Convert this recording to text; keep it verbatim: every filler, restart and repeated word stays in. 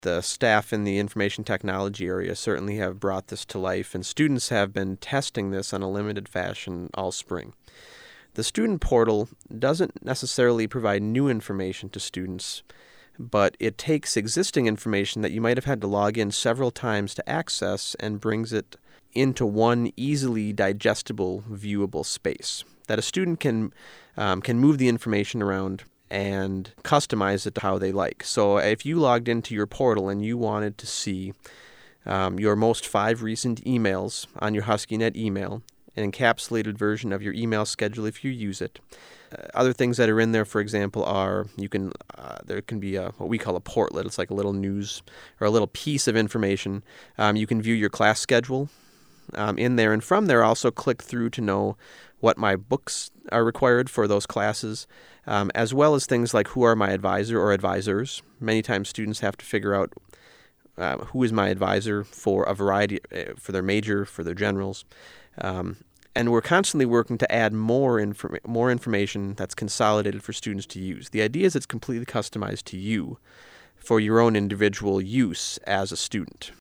The staff in the information technology area certainly have brought this to life, and students have been testing this on a limited fashion all spring. The student portal doesn't necessarily provide new information to students, but it takes existing information that you might have had to log in several times to access and brings it into one easily digestible, viewable space that a student can um, can move the information around and customize it to how they like. So if you logged into your portal and you wanted to see um, your most five recent emails on your HuskyNet email, an encapsulated version of your email schedule if you use it. Uh, other things that are in there, for example, are you can uh, there can be a, what we call a portlet. It's like a little news or a little piece of information. Um, you can view your class schedule um, in there, and from there also click through to know what my books are required for those classes, um, as well as things like who are my advisor or advisors. Many times students have to figure out uh, who is my advisor for a variety, uh, for their major, for their generals. Um, and we're constantly working to add more inform- more information that's consolidated for students to use. The idea is it's completely customized to you for your own individual use as a student.